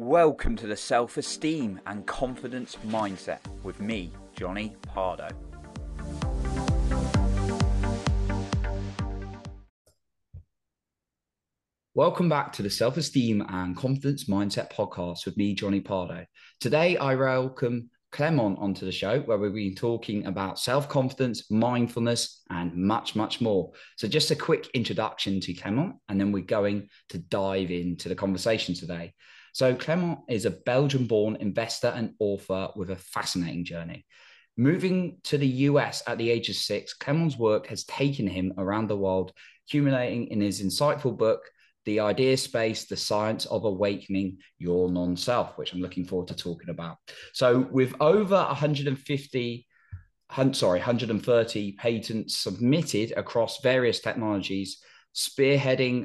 Welcome to the Self-Esteem and Confidence Mindset with me, Johnny Pardo. Welcome back to the Self-Esteem and Confidence Mindset podcast with me, Johnny Pardo. Today, I welcome Clement onto the show where we've been talking about self-confidence, mindfulness, and much, much more. So just a quick introduction to Clement, and then we're going to dive into the conversation today. So Clement is a Belgian-born investor and author with a fascinating journey. Moving to the US at the age of 6, Clement's work has taken him around the world, culminating in his insightful book, The Idea Space, The Science of Awakening Your Non-Self, which I'm looking forward to talking about. So with over 130 patents submitted across various technologies, spearheading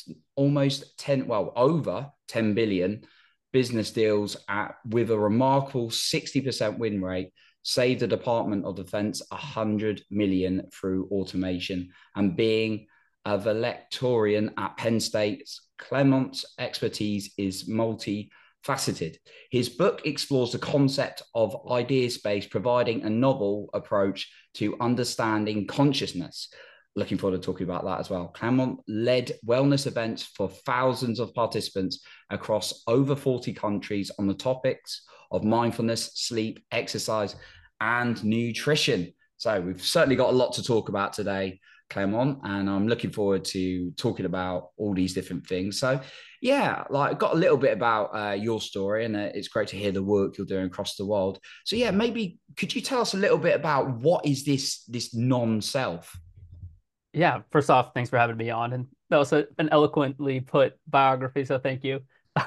over 10 billion business deals with a remarkable 60% win rate, saved the Department of Defense 100 million through automation, and being a valedictorian at Penn State, Clement's expertise is multifaceted. His book explores the concept of idea space, providing a novel approach to understanding consciousness. Looking forward to talking about that as well. Clement led wellness events for thousands of participants across over 40 countries on the topics of mindfulness, sleep, exercise, and nutrition. So we've certainly got a lot to talk about today, Clement, and I'm looking forward to talking about all these different things. So yeah, like got a little bit about your story, and it's great to hear the work you're doing across the world. So yeah, maybe could you tell us a little bit about what is this non-self? Yeah, first off, thanks for having me on. And that was an eloquently put biography, so thank you.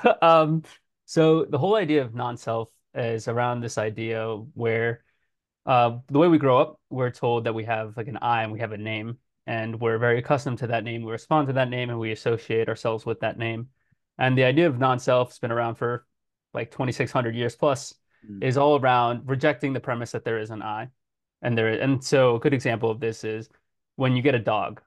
Um, so the whole idea of non-self is around this idea where the way we grow up, we're told that we have like an I and we have a name, and we're very accustomed to that name. We respond to that name and we associate ourselves with that name. And the idea of non-self has been around for like 2,600 years plus, Mm. is all around rejecting the premise that there is an I. And so a good example of this is when you get a dog,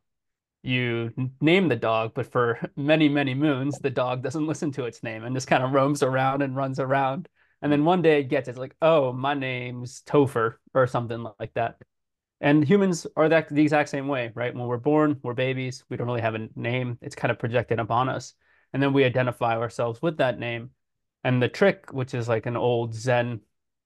you name the dog, but for many, many moons, the dog doesn't listen to its name and just kind of roams around and runs around. And then one day it gets it's like, oh, my name's Topher or something like that. And humans are the exact same way, right? When we're born, we're babies. We don't really have a name. It's kind of projected upon us. And then we identify ourselves with that name. And the trick, which is like an old Zen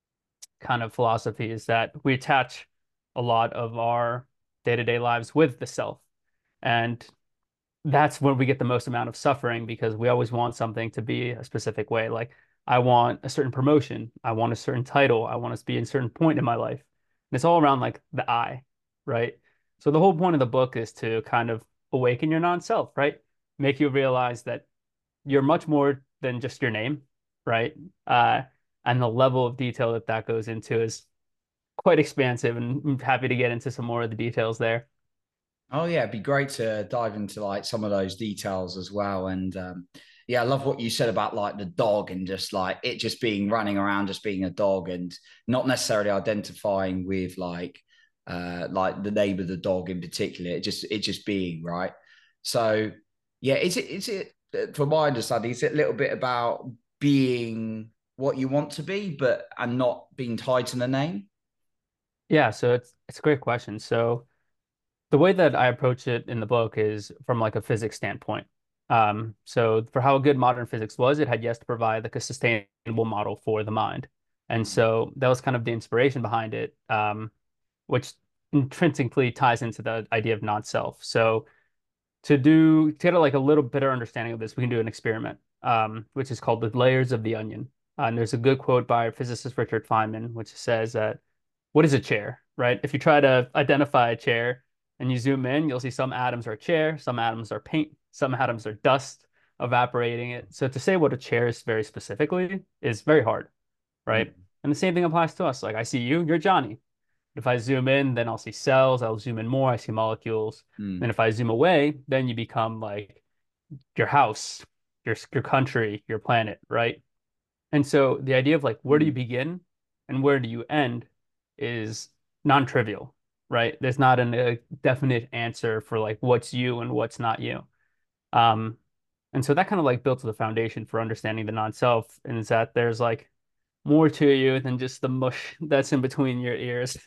kind of philosophy, is that we attach a lot of our day-to-day lives with the self. And that's when we get the most amount of suffering because we always want something to be a specific way. Like, I want a certain promotion, I want a certain title, I want to be in a certain point in my life. And it's all around like the I, right? So the whole point of the book is to kind of awaken your non-self, right? Make you realize that you're much more than just your name, right? Uh, and the level of detail that that goes into is quite expansive, and I'm happy to get into some more of the details there. Oh yeah, it'd be great to dive into like some of those details as well. And yeah, I love what you said about like the dog and just like it just being running around, just being a dog, and not necessarily identifying with like the name of the dog in particular. It just being right. So yeah, is it from my understanding, is it a little bit about being what you want to be, but and not being tied to the name? Yeah, so it's a great question. So the way that I approach it in the book is from like a physics standpoint. So for how good modern physics was, it had yet to provide like a sustainable model for the mind. And so that was kind of the inspiration behind it, which intrinsically ties into the idea of non-self. So to get like a little better understanding of this, we can do an experiment, which is called the layers of the onion. And there's a good quote by physicist Richard Feynman, which says that what is a chair, right? If you try to identify a chair and you zoom in, you'll see some atoms are chair, some atoms are paint, some atoms are dust evaporating it. So to say what a chair is very specifically is very hard, right? Mm, And the same thing applies to us. Like I see you, you're Johnny. If I zoom in, then I'll see cells. I'll zoom in more, I see molecules. mm, And if I zoom away, then you become like your house, your country, your planet, right? And so the idea of like where do you mm. begin and where do you end is non-trivial, right? There's not a definite answer for like what's you and what's not you. Um, And so that kind of like built the foundation for understanding the non-self, and is that there's like more to you than just the mush that's in between your ears.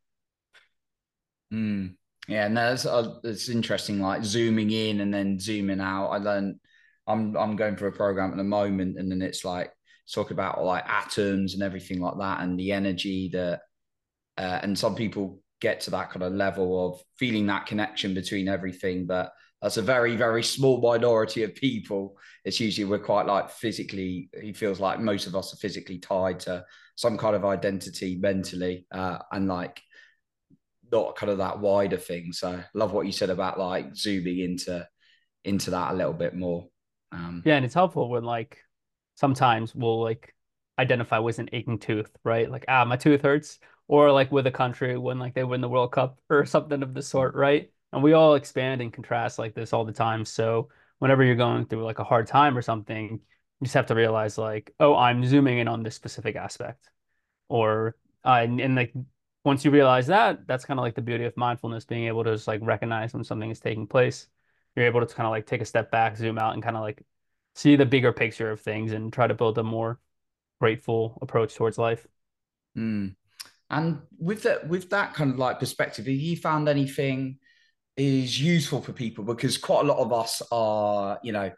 Mm. Yeah, no, it's interesting. Like zooming in and then zooming out. I learned. I'm going through a program at the moment, and then it's like talk about like atoms and everything like that, and the energy that. And some people get to that kind of level of feeling that connection between everything, but that's a very, very small minority of people. It's usually we're quite like physically. He feels like most of us are physically tied to some kind of identity mentally, and like not kind of that wider thing. So love what you said about like zooming into that a little bit more. Yeah, and it's helpful when like sometimes we'll like identify with an aching tooth, right? Like, ah, my tooth hurts. Or like with a country when like they win the World Cup or something of the sort, right? And we all expand and contrast like this all the time. So whenever you're going through like a hard time or something, you just have to realize like, oh, I'm zooming in on this specific aspect. Or and like once you realize that, that's kind of like the beauty of mindfulness, being able to just like recognize when something is taking place. You're able to kind of like take a step back, zoom out, and kind of like see the bigger picture of things and try to build a more grateful approach towards life. Mm. And with that kind of like perspective, have you found anything is useful for people? Because quite a lot of us are,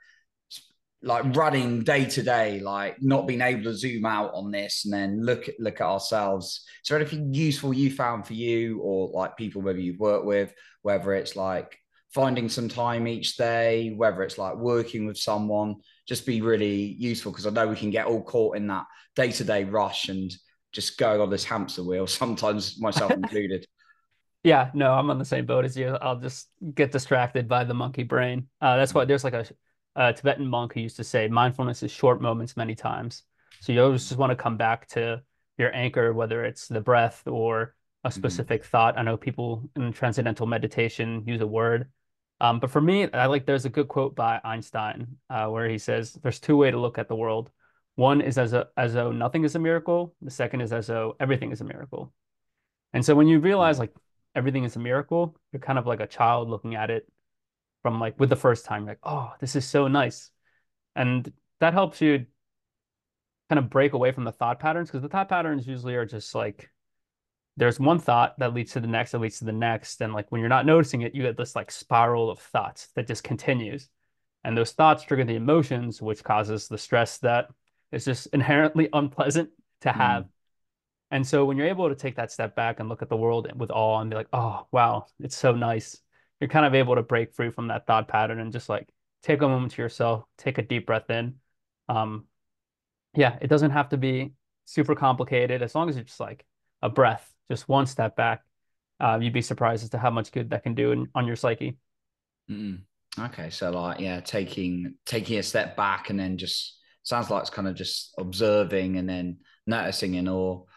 like running day to day, like not being able to zoom out on this and then look at ourselves. Is there anything useful you found for you or like people maybe you've worked with, whether it's like finding some time each day, whether it's like working with someone, just be really useful because I know we can get all caught in that day to day rush and just going on this hamster wheel, sometimes myself included. Yeah, no, I'm on the same boat as you. I'll just get distracted by the monkey brain. That's why there's like a Tibetan monk who used to say mindfulness is short moments many times. So you always just want to come back to your anchor, whether it's the breath or a Mm, specific thought. I know people in transcendental meditation use a word. But for me, I like there's a good quote by Einstein where he says there's two ways to look at the world. One is as though nothing is a miracle. The second is as though everything is a miracle. And so when you realize like everything is a miracle, you're kind of like a child looking at it from like with the first time, like, oh, this is so nice. And that helps you kind of break away from the thought patterns because the thought patterns usually are just like there's one thought that leads to the next, that leads to the next. And like when you're not noticing it, you get this like spiral of thoughts that just continues. And those thoughts trigger the emotions, which causes the stress that is just inherently unpleasant to have. mm, And so when you're able to take that step back and look at the world with awe and be like, oh, wow, it's so nice, you're kind of able to break free from that thought pattern and just like take a moment to yourself, take a deep breath in. Um, yeah, it doesn't have to be super complicated as long as it's just like a breath, just one step back. You'd be surprised as to how much good that can do on your psyche. mm. Okay, so like yeah, taking a step back and then just sounds like it's kind of just observing and then noticing in awe.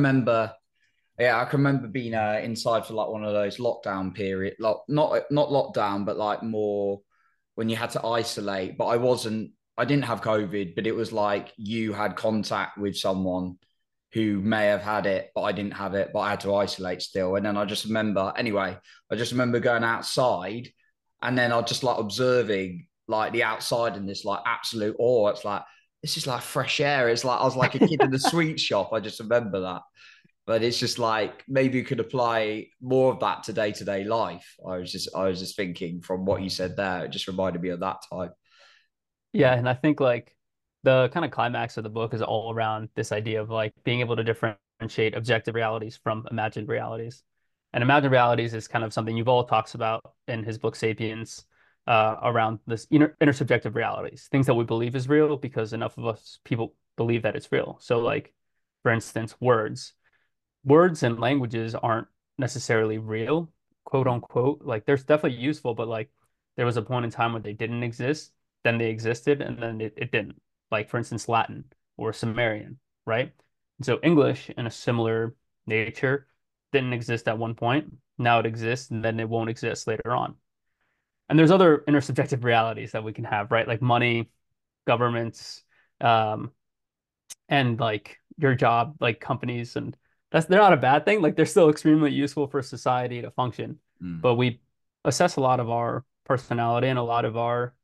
I can remember being inside for like one of those lockdown period, like not lockdown, but like more when you had to isolate. But I didn't have COVID, but it was like you had contact with someone who may have had it, but I didn't have it, but I had to isolate still. And then I just remember going outside and then I just like observing like the outside in this like absolute awe. It's like, this is like fresh air. It's like I was like a kid in the sweet shop. I just remember that. But it's just like maybe you could apply more of that to day life. I was just thinking from what you said there, it just reminded me of that time. Yeah, and I think like the kind of climax of the book is all around this idea of like being able to differentiate objective realities from imagined realities. And imagined realities is kind of something Yuval talks about in his book Sapiens, around this intersubjective realities, things that we believe is real because enough of us people believe that it's real. So like, for instance, words and languages aren't necessarily real, quote unquote. Like there's definitely useful, but like there was a point in time when they didn't exist, then they existed, and then it didn't. Like for instance, Latin or Sumerian, right? And so English in a similar nature didn't exist at one point. Now it exists, and then it won't exist later on. And there's other intersubjective realities that we can have, right? Like money, governments, um, and like your job, like companies, and they're not a bad thing. Like they're still extremely useful for society to function. Mm, But we assess a lot of our personality and a lot of our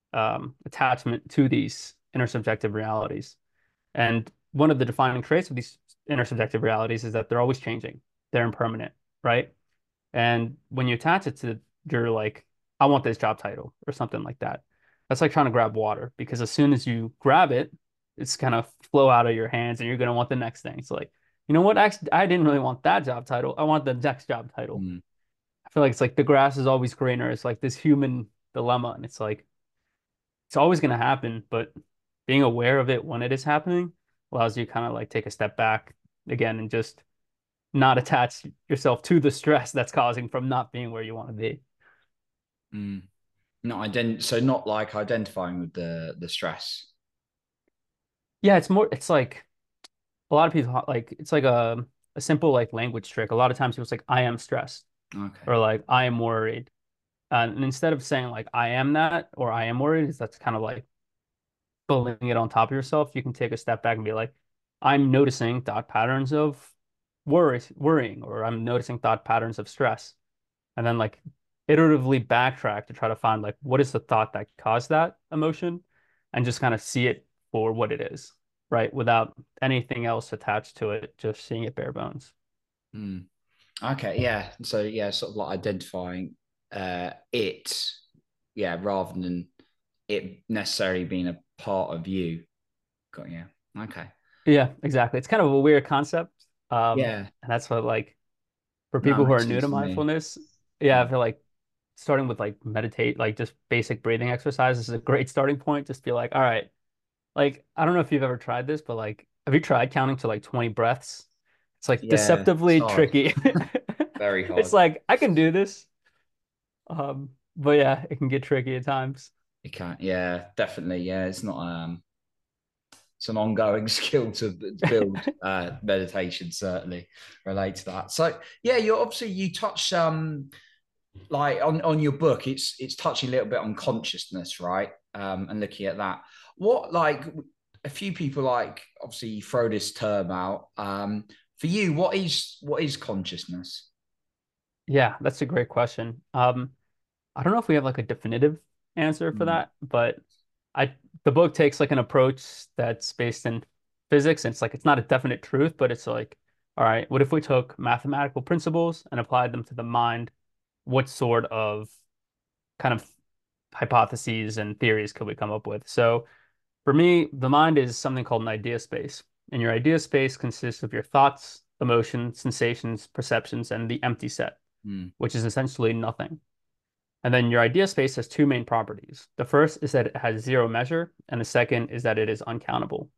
attachment to these intersubjective realities. And one of the defining traits of these intersubjective realities is that they're always changing. They're impermanent, right? And when you attach it to your like, I want this job title or something like that, that's like trying to grab water because as soon as you grab it, it's gonna flow out of your hands and you're gonna want the next thing. It's like, you know what? Actually, I didn't really want that job title. I want the next job title. Mm. I feel like it's like the grass is always greener. It's like this human dilemma, and it's like it's always gonna happen, but being aware of it when it is happening allows you kind of like take a step back again and just not attach yourself to the stress that's causing from not being where you want to be. Mm. So not like identifying with the stress. Yeah, it's more, it's like a lot of people like, it's like a simple like language trick. A lot of times people say, I am stressed Okay. or like, I am worried. And instead of saying like, I am that or I am worried, that's kind of like building it on top of yourself. You can take a step back and be like, I'm noticing thought patterns of worrying, or I'm noticing thought patterns of stress. And then like iteratively backtrack to try to find like what is the thought that caused that emotion and just kind of see it for what it is, right? Without anything else attached to it, just seeing it bare bones. Mm. Okay, yeah. So yeah, sort of like identifying it, yeah, rather than it necessarily being a part of you. Got yeah. Okay. Yeah, exactly. It's kind of a weird concept. Yeah. And that's what like for No, it people who are makes new to sense to me. mindfulness, yeah, I Mm. feel like starting with like meditate, like just basic breathing exercises is a great starting point. Just be like, all right, like I don't know if you've ever tried this, but like have you tried counting to like 20 breaths? It's like Yeah, it's deceptively hard. tricky. Very It's hard. like I can do this. But yeah, it can get tricky at times. You can't. Yeah, definitely. Yeah, it's not it's an ongoing skill to build. Meditation certainly relate to that. So yeah, you obviously you touch like on your book, it's touching a little bit on consciousness, right? And looking at that. What like a few people like obviously throw this term out. For you, what is consciousness? Yeah, that's a great question. I don't know if we have like a definitive answer for Mm. that, but I the book takes like an approach that's based in physics. And it's like it's not a definite truth, but it's like, all right, what if we took mathematical principles and applied them to the mind? What sort of kind of hypotheses and theories could we come up with? So for me, the mind is something called an idea space. And your idea space consists of your thoughts, emotions, sensations, perceptions, and the empty set, Mm. which is essentially nothing. And then your idea space has two main properties. The first is that it has zero measure, and the second is that it is uncountable.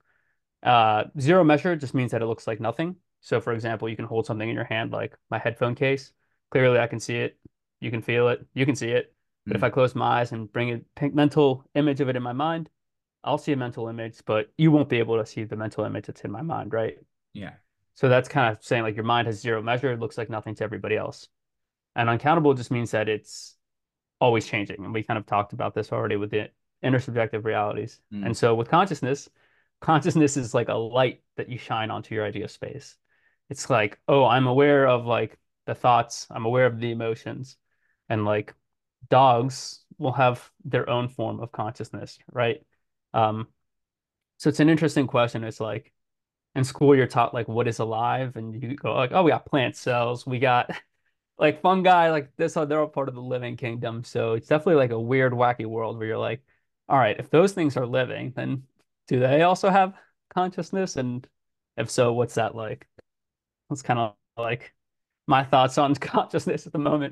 Zero measure just means that it looks like nothing. So, for example, you can hold something in your hand, like my headphone case. Clearly, I can see it. You can feel it. You can see it. But if Mm. I close my eyes and bring a mental image of it in my mind, I'll see a mental image, but you won't be able to see the mental image that's in my mind, right? Yeah. So that's kind of saying like your mind has zero measure. It looks like nothing to everybody else. And uncountable just means that it's always changing. And we kind of talked about this already with the intersubjective realities. And Mm. so with consciousness, consciousness is like a light that you shine onto your idea space. It's like, oh, I'm aware of like the thoughts, I'm aware of the emotions. And like dogs will have their own form of consciousness, right? Um, so it's an interesting question. It's like in school you're taught like what is alive, and you go like, oh, we got plant cells, we got like fungi, like this, they're all part of the living kingdom. So it's definitely like a weird, wacky world where you're like, all right, if those things are living, then do they also have consciousness? And if so, what's that like? That's kind of like my thoughts on consciousness at the moment.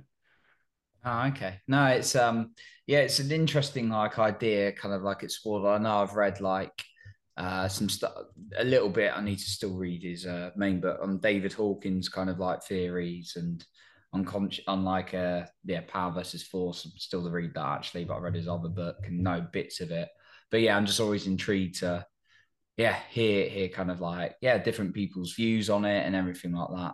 Oh, okay. No, it's yeah, it's an interesting like idea, kind of like explored. I know I've read like some stuff a little bit. I need to still read his main book on David Hawkins kind of like theories and unconscious unlike yeah, Power versus Force. I'm still to read that actually, but I read his other book and know bits of it. But yeah, I'm just always intrigued to yeah, hear kind of like yeah, different people's views on it and everything like that.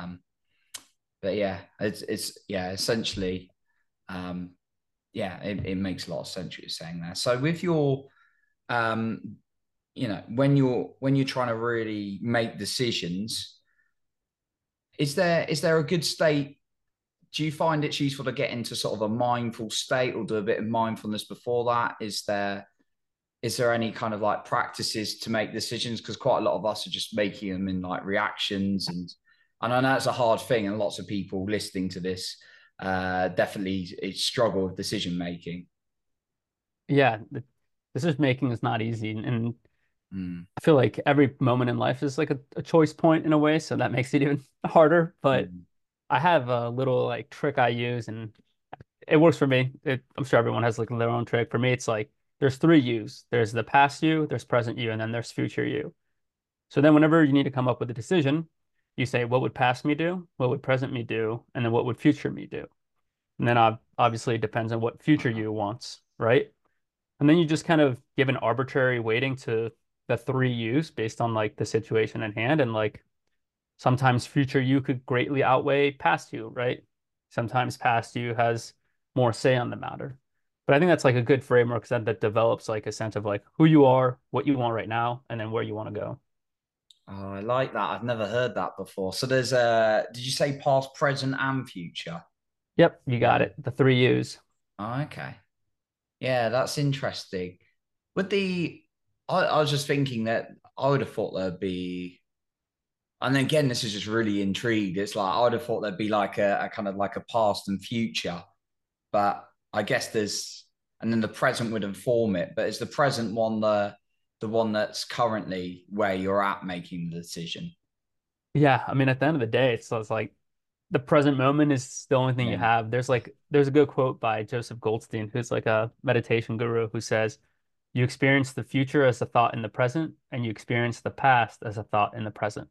But yeah, it's yeah, essentially um, yeah, it makes a lot of sense what you're saying there. So with your, um, when you're trying to really make decisions, is there a good state do you find it's useful to get into sort of a mindful state or do a bit of mindfulness before that? Is there any kind of like practices to make decisions? Because quite a lot of us are just making them in like reactions, and I know it's a hard thing, and lots of people listening to this definitely struggle with decision making. Yeah, decision making is not easy, and Mm, I feel like every moment in life is like a choice point in a way, so that makes it even harder. But mm, I have a little like trick I use, and it works for me. I'm sure everyone has like their own trick. For me, it's like there's three yous. There's the past you, there's present you, and then there's future you. So then whenever you need to come up with a decision, you say, what would past me do? What would present me do? And then what would future me do? And then obviously it depends on what future you wants, right? And then you just kind of give an arbitrary weighting to the three yous based on like the situation at hand. And like sometimes future you could greatly outweigh past you, right? Sometimes past you has more say on the matter. But I think that's like a good framework that develops like a sense of like who you are, what you want right now, and then where you want to go. Oh, I like that. I've never heard that before. So there's did you say past, present, and future? Yep, you got Yeah. it. The three U's. Oh, okay. Yeah, that's interesting. With I was just thinking that I would have thought there'd be, and again, this is just really intrigued. It's like I would have thought there'd be like a kind of like a past and future, but I guess and then the present would inform it. But is the present one the one that's currently where you're at making the decision? Yeah, I mean, at the end of the day, it's like the present moment is the only thing you Yeah. have. There's a good quote by Joseph Goldstein, who's like a meditation guru, who says, "You experience the future as a thought in the present, and you experience the past as a thought in the present."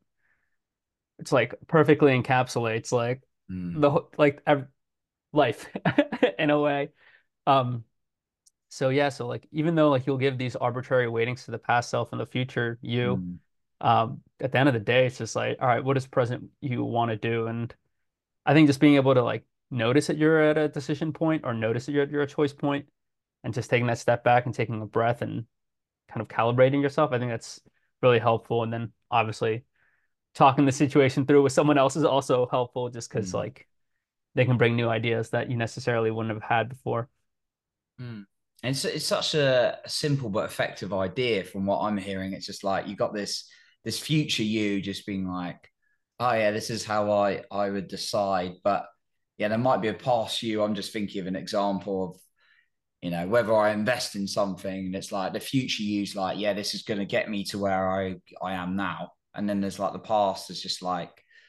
It's like perfectly encapsulates like Mm, the like life in a way. Um, so yeah, so like even though like you'll give these arbitrary weightings to the past self and the future you, mm, at the end of the day, it's just like, all right, what does present you want to do? And I think just being able to like notice that you're at a decision point or notice that you're at a choice point and just taking that step back and taking a breath and kind of calibrating yourself, I think that's really helpful. And then obviously talking the situation through with someone else is also helpful just because mm, like they can bring new ideas that you necessarily wouldn't have had before. mm. And it's such a simple but effective idea from what I'm hearing. It's just like you got this future you just being like, oh yeah, this is how I would decide. But yeah, there might be a past you. I'm just thinking of an example of, whether I invest in something and it's like the future you's like, yeah, this is going to get me to where I am now. And then there's like the past is just like,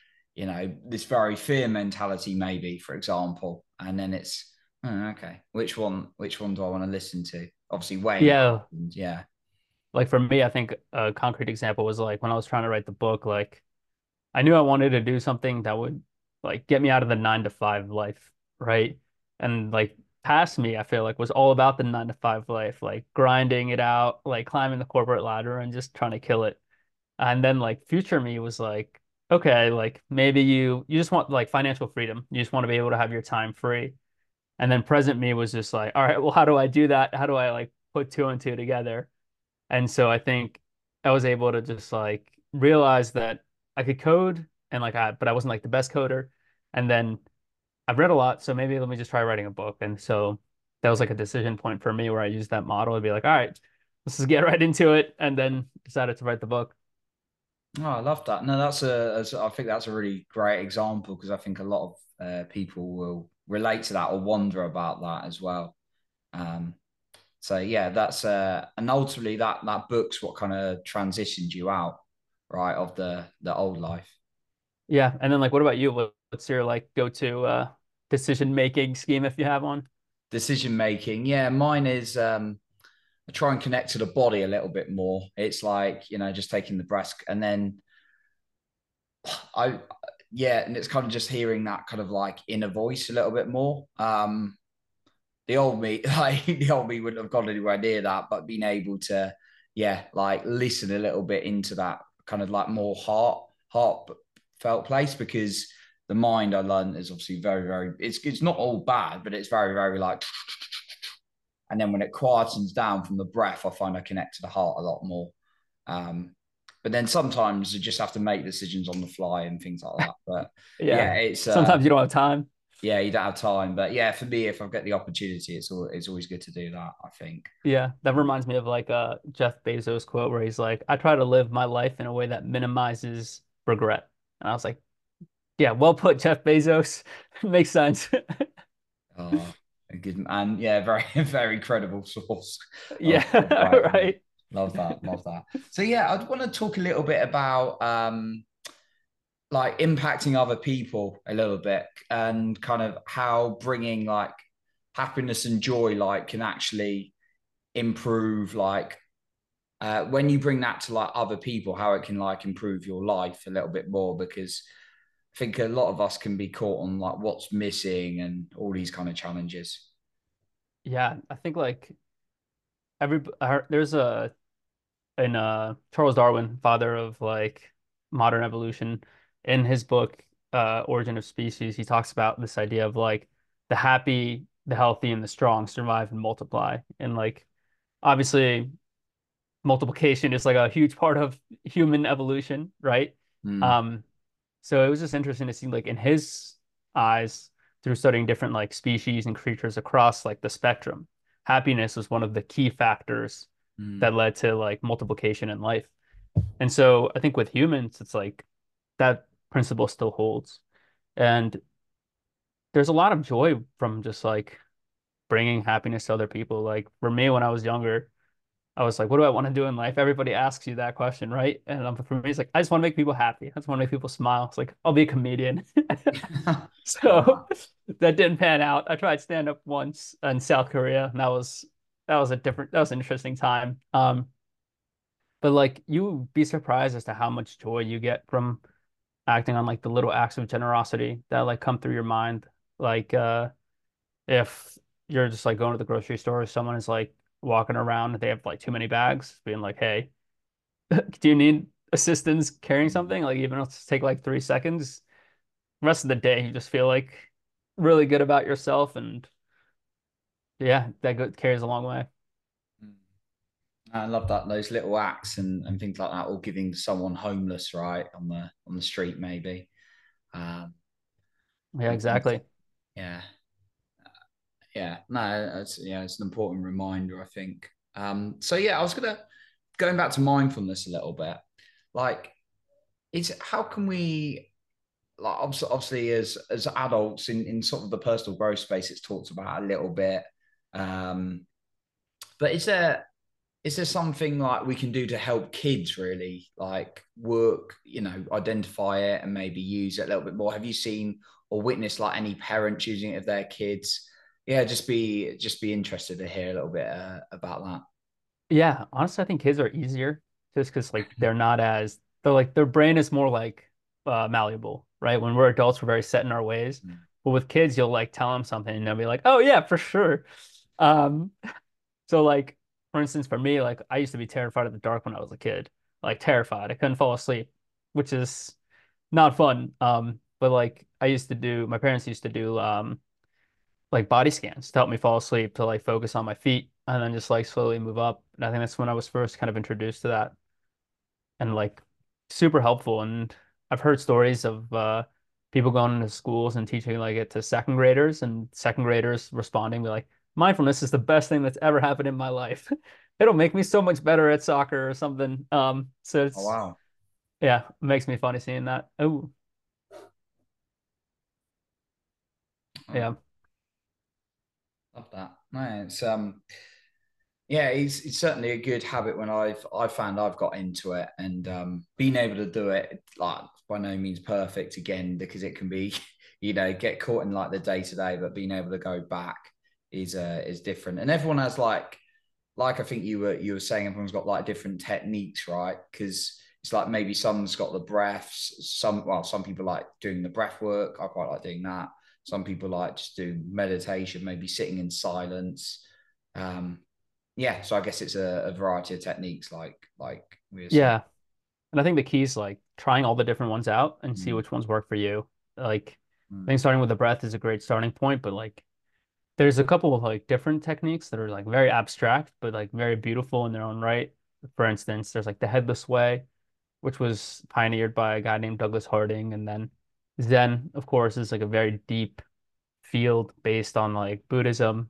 this very fear mentality, maybe, for example. And then it's, oh, okay, which one do I want to listen to? Obviously weighing it up. Yeah, And yeah. like for me, I think a concrete example was like when I was trying to write the book, like I knew I wanted to do something that would like get me out of the 9 to 5 life, right? And like past me, I feel like was all about the 9 to 5 life, like grinding it out, like climbing the corporate ladder and just trying to kill it. And then like future me was like, okay, like maybe you just want like financial freedom. You just want to be able to have your time free. And then present me was just like, all right, well, how do I do that? How do I like put two and two together? And so I think I was able to just like realize that I could code and but I wasn't like the best coder. And then I've read a lot, so maybe let me just try writing a book. And so that was like a decision point for me where I used that model to be like, all right, let's just get right into it. And then decided to write the book. Oh, I love that. No, I think that's a really great example because I think a lot of people will relate to that or wonder about that as well. Um, so yeah, and ultimately that book's what kind of transitioned you out, right, of the old life. Yeah. And then like, what about you? What's your like go-to decision making scheme if you have one? Decision making, yeah, mine is I try and connect to the body a little bit more. It's like, just taking the breath and then I yeah, and it's kind of just hearing that kind of like inner voice a little bit more. The old me, like the old me wouldn't have gone anywhere near that, but being able to, yeah, like listen a little bit into that kind of like more heartfelt place because the mind I learned is obviously very, very, it's not all bad, but it's very, very like, and then when it quietens down from the breath, I find I connect to the heart a lot more. Um, but then sometimes you just have to make decisions on the fly and things like that. But yeah, Yeah. it's Sometimes you don't have time. yeah, you don't have time. But yeah, for me, if I get the opportunity, it's always good to do that, I think. Yeah, that reminds me of like a Jeff Bezos quote where he's like, I try to live my life in a way that minimizes regret. And I was like, yeah, well put, Jeff Bezos. Makes sense. Oh, a good and yeah, very very credible source Yeah, of writing. right. Love that, love that. So yeah, I'd want to talk a little bit about like impacting other people a little bit and kind of how bringing like happiness and joy like can actually improve like when you bring that to like other people, how it can like improve your life a little bit more because I think a lot of us can be caught on like what's missing and all these kind of challenges. Yeah, I think like there's a in Charles Darwin, father of like modern evolution, in his book Origin of Species, he talks about this idea of like the happy, the healthy, and the strong survive and multiply. And like obviously multiplication is like a huge part of human evolution, right? Mm, Um, so it was just interesting to see like in his eyes through studying different like species and creatures across like the spectrum, happiness was one of the key factors mm, that led to like multiplication in life. And so I think with humans, it's like that principle still holds. And there's a lot of joy from just like bringing happiness to other people. Like for me, when I was younger, I was like, what do I want to do in life? Everybody asks you that question, right? And for me, it's like, I just want to make people happy. I just want to make people smile. It's like, I'll be a comedian. So wow. that didn't pan out. I tried stand up once in South Korea, and that was an interesting time. But like you would be surprised as to how much joy you get from acting on like the little acts of generosity that like come through your mind. Like if you're just like going to the grocery store, someone is like walking around, they have like too many bags, being like, "Hey, do you need assistance carrying Mm. something?" Like even if it's take like 3 seconds, the rest of the day you just feel like really good about yourself, and yeah, carries a long way. I love that those little acts and things like that, or giving someone homeless right on the street maybe. Um, Yeah, and things exactly. like, yeah, yeah, no, it's yeah, it's an important reminder, I think. So yeah, I was gonna going back to mindfulness a little bit. Like, it's how can we like obviously as adults in sort of the personal growth space, it's talked about a little bit. Um, but is there something like we can do to help kids really like work, identify it and maybe use it a little bit more? Have you seen or witnessed like any parents using it of their kids? Yeah, just be interested to hear a little bit about that. Yeah, honestly, I think kids are easier just because like they're like their brain is more like malleable, right? When we're adults, we're very set in our ways. But with kids, you'll like tell them something and they'll be like, "Oh yeah, for sure." Um, so like for instance, for me, like I used to be terrified of the dark when I was a kid, like terrified. I couldn't fall asleep, which is not fun. But like my parents used to do like body scans to help me fall asleep to like focus on my feet and then just like slowly move up. And I think that's when I was first kind of introduced to that and like super helpful. And I've heard stories of people going into schools and teaching like it to second graders and second graders responding be like, mindfulness is the best thing that's ever happened in my life. It'll make me so much better at soccer or something. So Oh it's wow. yeah, it makes me funny seeing that. Oh, Oh, yeah. love that. No, it's yeah, it's certainly a good habit when I've found I've got into it and being able to do it like by no means perfect again because it can be get caught in like the day to day, but being able to go back is different and everyone has like I think you were saying everyone's got like different techniques, right? Because it's like maybe some's got the breaths, some people like doing the breath work. I quite like doing that. Some people like just doing meditation, maybe sitting in silence. Um, yeah, so I guess it's a variety of techniques, like we were saying. Yeah. And I think the key is like trying all the different ones out and see Mm, which ones work for you. Like, I mm, think starting with the breath is a great starting point, but like, there's a couple of like different techniques that are like very abstract, but like very beautiful in their own right. For instance, there's like the headless way, which was pioneered by a guy named Douglas Harding. And then Zen, of course, is like a very deep field based on like Buddhism,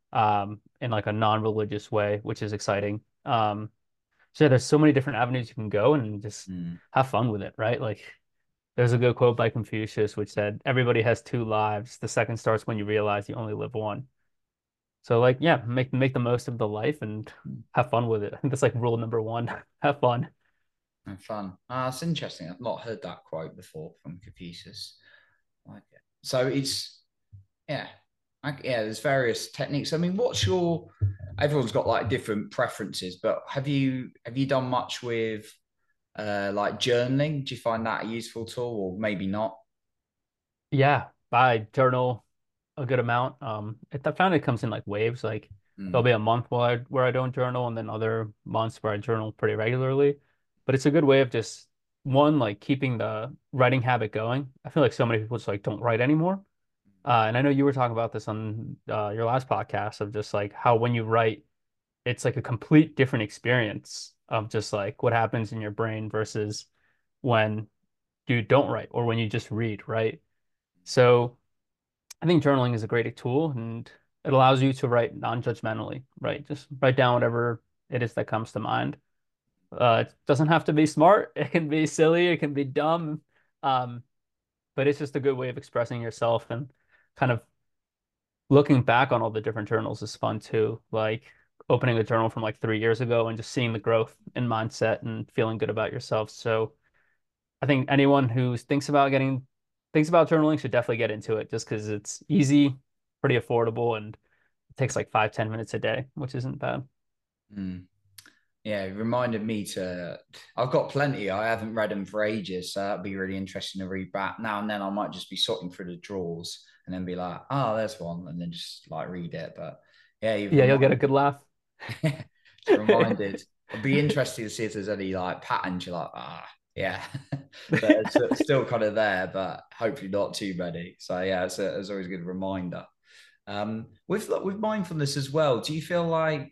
in like a non-religious way, which is exciting. So yeah, there's so many different avenues you can go and just Mm. have fun with it, right? Like there's a good quote by Confucius which said, "Everybody has two lives. The second starts when you realize you only live one." So like, yeah, make the most of the life and have fun with it. I think that's like rule number one. Have fun. And fun. Ah, it's interesting. I've not heard that quote before from Confucius. I like it. So it's yeah, yeah. There's various techniques. I mean, what's your? Everyone's got like different preferences, but have you done much with like journaling? Do you find that a useful tool, or maybe not? Yeah, I journal a good amount. I found it comes in like waves. Like there'll Mm, be a month where I don't journal, and then other months where I journal pretty regularly. But it's a good way of just one like keeping the writing habit going. I feel like so many people just like don't write anymore. And I know you were talking about this on your last podcast of just like how when you write, it's like a complete different experience of just like what happens in your brain versus when you don't write or when you just read, right? So I think journaling is a great tool and it allows you to write non-judgmentally, right? Just write down whatever it is that comes to mind. It doesn't have to be smart. It can be silly. It can be dumb. Um, but it's just a good way of expressing yourself and kind of looking back on all the different journals is fun too. Like opening a journal from like 3 years ago and just seeing the growth in mindset and feeling good about yourself. So I think anyone who thinks about journaling should definitely get into it just because it's easy, pretty affordable, and it takes like 5-10 minutes a day, which isn't bad. mm. Yeah, it reminded me to. I've got plenty. I haven't read them for ages, so that'd be really interesting to read back. Now and then, I might just be sorting through the drawers and then be like, "Oh, there's one," and then just like read it. But yeah, you've Yeah, you'll get a reminded good laugh. just reminded. I'd be interested to see if there's any like patterns you're like, yeah, but it's still kind of there, but hopefully not too many. So yeah, it's always a good reminder. With mindfulness as well, do you feel like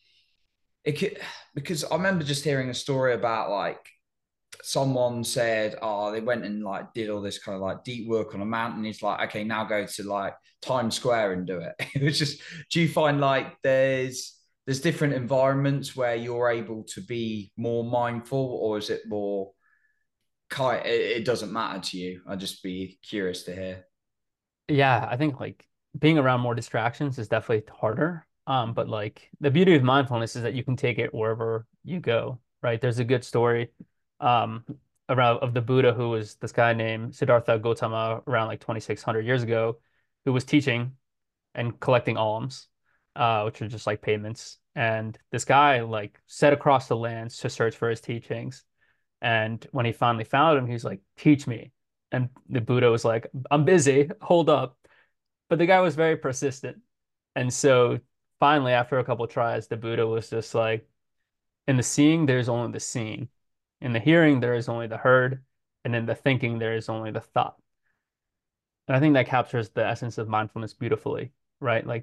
it could? Because I remember just hearing a story about like someone said, oh, they went and like did all this kind of like deep work on a mountain. It's like, okay, now go to like Times Square and do it. It was just, do you find like there's different environments where you're able to be more mindful, or is it more kind? It doesn't matter to you. I'd just be curious to hear. Yeah, I think like being around more distractions is definitely harder. But like the beauty of mindfulness is that you can take it wherever you go, right? There's a good story um around of the Buddha who was this guy named Siddhartha Gautama around like 2600 years ago who was teaching and collecting alms, which are just like payments. And this guy like set across the lands to search for his teachings. And when he finally found him, he's like, "Teach me." And the Buddha was like, "I'm busy, hold up." But the guy was very persistent. And so finally, after a couple of tries, the Buddha was just like, "In the seeing, there's only the seeing. In the hearing, there is only the heard. And in the thinking, there is only the thought." And I think that captures the essence of mindfulness beautifully, right? Like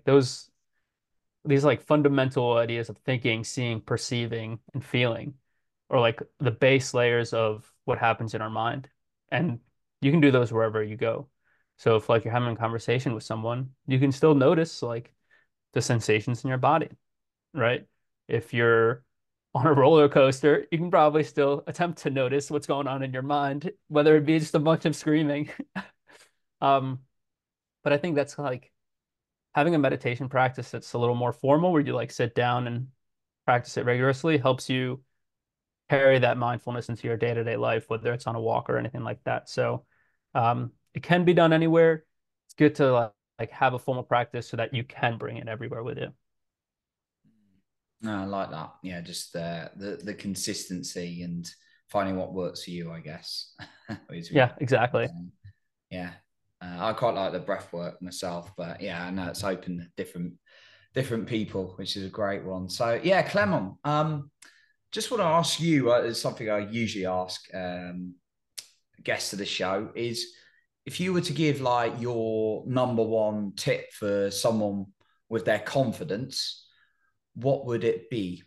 these like fundamental ideas of thinking, seeing, perceiving, and feeling, or like the base layers of what happens in our mind. And you can do those wherever you go. So if like you're having a conversation with someone, you can still notice like the sensations in your body, right? If you're on a roller coaster, you can probably still attempt to notice what's going on in your mind, whether it be just a bunch of screaming. Um, but I think that's like having a meditation practice that's a little more formal, where you like sit down and practice it rigorously, helps you carry that mindfulness into your day-to-day life, whether it's on a walk or anything like that. So it can be done anywhere. It's good to like have a formal practice so that you can bring it everywhere with you. No, I like that. Yeah, just the consistency and finding what works for you, I guess. is Yeah, really exactly. yeah. I quite like the breath work myself, but yeah, I know it's open to different people, which is a great one. So yeah, Clement, just want to ask you, it's something I usually ask guests of the show is if you were to give like your number one tip for someone with their confidence, what would it be?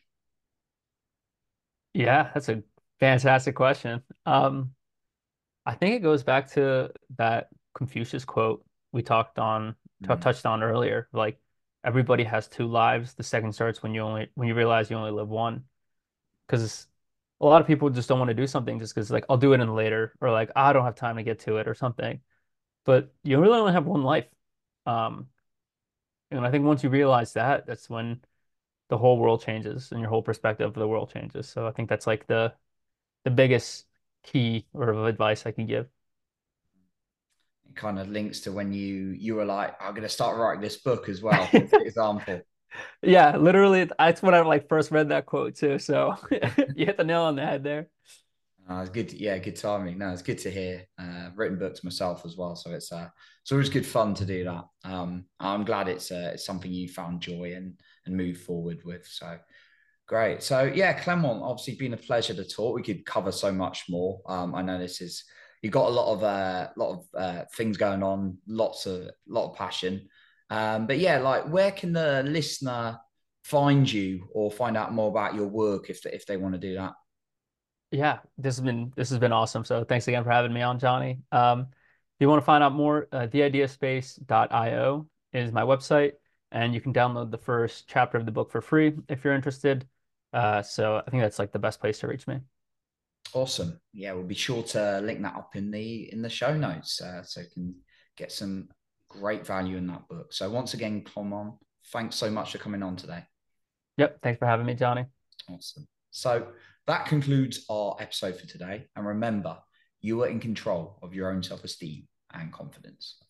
Yeah, that's a fantastic question. I think it goes back to that Confucius quote we talked on touched on earlier. Like everybody has two lives. The second starts when you realize you only live one. Because a lot of people just don't want to do something just because like I'll do it in later, or like I don't have time to get to it or something. But you really only have one life. Um, and I think once you realize that, that's when the whole world changes and your whole perspective of the world changes. So I think that's like the biggest key or of advice I can give. It kind of links to when you were like, I'm going to start writing this book as well, for example. Yeah, literally, that's when I like first read that quote too. So you hit the nail on the head there. It's good. Yeah, good timing. No, it's good to hear. Written books myself as well, so it's always good fun to do that. I'm glad it's something you found joy and move forward with. So great. So yeah, Clement, obviously been a pleasure to talk. We could cover so much more. I know you've got a lot of things going on, lot of passion. But yeah, like where can the listener find you or find out more about your work if they want to do that? Yeah, this has been awesome. So thanks again for having me on, Johnny. If you want to find out more, theideaspace.io is my website, and you can download the first chapter of the book for free if you're interested. So I think that's like the best place to reach me. Awesome. Yeah, we'll be sure to link that up in the show notes so you can get some great value in that book. So once again, Clement, thanks so much for coming on today. Yep, thanks for having me, Johnny. Awesome. So that concludes our episode for today. And remember, you are in control of your own self-esteem and confidence.